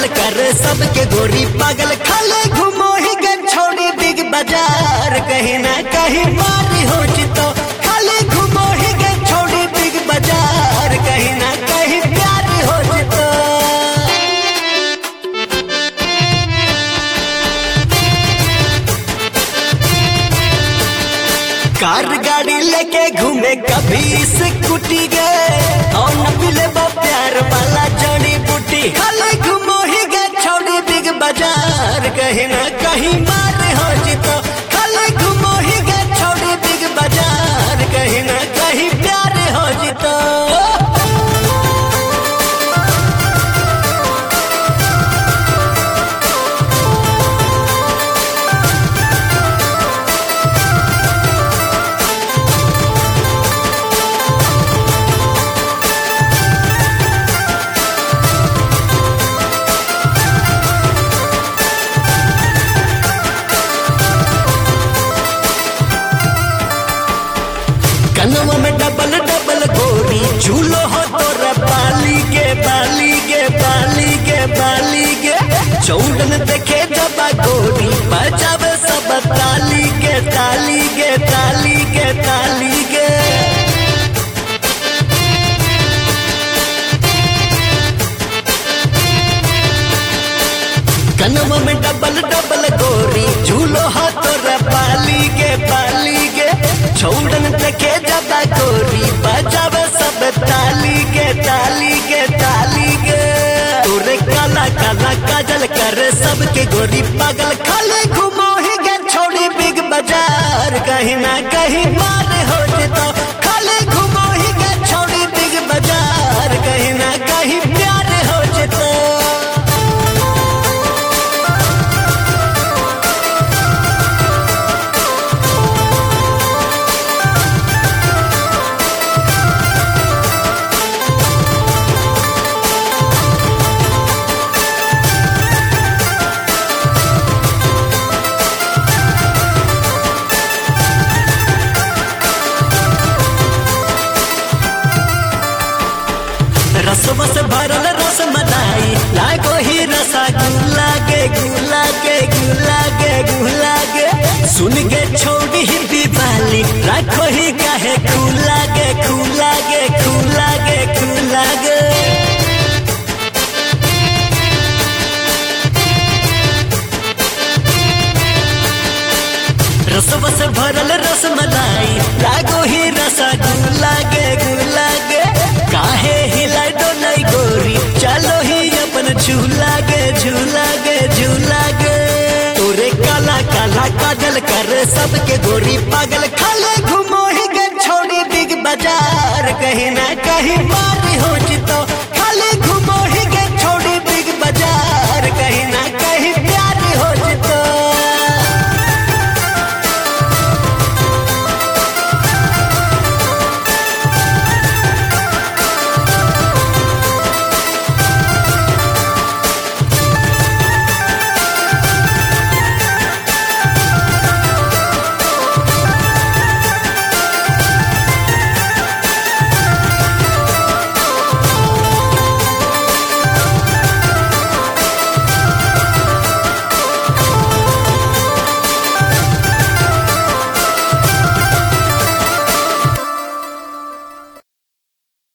काजल कर सबके गोरी पागल खाले घूमो ही के छोड़ी बिग बाजार कहीं ना कहीं मारी हो जितो खाली घूमो ही के छोड़ी बिग बाजार कहीं ना कहीं प्यार हो जितो कार गाड़ी लेके घूमे कभी स्कूटी गए और न मिले वो प्यार वाला जड़ी बूटी खाली घूमो ही गए छोड़ी बिग बाजार कहीं ना कहीं मार हो जितो खाली घूमो ही गए छोड़ी बिग बाजार कहीं ना कहीं प्यार हो जितो कनवा में डबल डबल गोरी झूलो हो तोरा बाली के बाली के बाली के बाली के चौड़न देखे जबा गोरी बजावे सब ताली के ताली के ताली के ताली के कनवा में डबल डबल गोरी झूलो हो तोरा बाली के चौड़न देखे जबा गोरी बजावे सब ताली के ताली के ताली के तोरे काला काला काजल कर सबके गोरी पागल खाले घूमो ही के छोड़ी बिग बाजार कहीं ना कहीं मार हो जितो खाले घूमो ही के छोड़ी बिग बाजार कहीं ना कहीं प्यार हो जितो रसवा से भरल रस मलाई लागो ही रसगुल्ला के गुला के गुला के गुला के सुन के छोड़ी ही दीवाली रखो ही काहे खुला के खुला के खुला के खुला के रसवा से भरल रस मलाई लागो ही रसगुल्ला के गुला के काहे हिला डोलाई गोरी चलो ही अपन झूला गे झूला गे झूला गे तोरे काला काला काजल कर सबके गोरी पागल खाले घूमो ही के छोड़ी बिग बाजार कहीं ना कहीं मारी हो जितो खाली